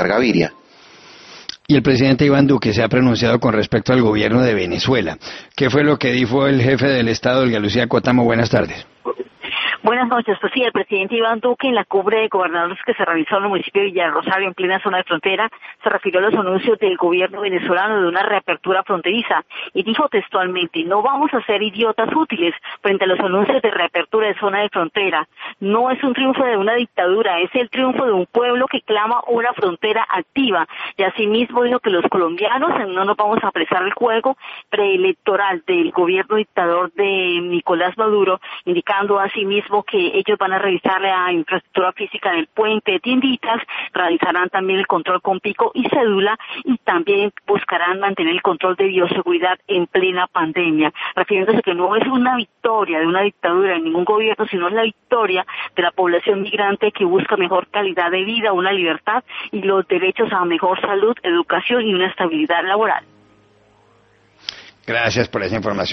Gaviria. Y el presidente Iván Duque se ha pronunciado con respecto al gobierno de Venezuela. ¿Qué fue lo que dijo el jefe del Estado, Olga Lucía Cotamo? Buenas tardes. Buenas noches. Pues sí, el presidente Iván Duque, en la cumbre de gobernadores que se realizó en el municipio de Villarrosario, en plena zona de frontera, se refirió a los anuncios del gobierno venezolano de una reapertura fronteriza y dijo textualmente: no vamos a ser idiotas útiles frente a los anuncios de reapertura de zona de frontera. No es un triunfo de una dictadura, es el triunfo de un pueblo que clama una frontera activa. Y asimismo dijo que los colombianos no nos vamos a prestar el juego preelectoral del gobierno dictador de Nicolás Maduro, indicando asimismo que ellos van a revisar la infraestructura física del puente de Tienditas, realizarán también el control con pico y cédula y también buscarán mantener el control de bioseguridad en plena pandemia, refiriéndose que no es una victoria de una dictadura de ningún gobierno, sino es la victoria de la población migrante que busca mejor calidad de vida, una libertad y los derechos a mejor salud, educación y una estabilidad laboral. Gracias por esa información.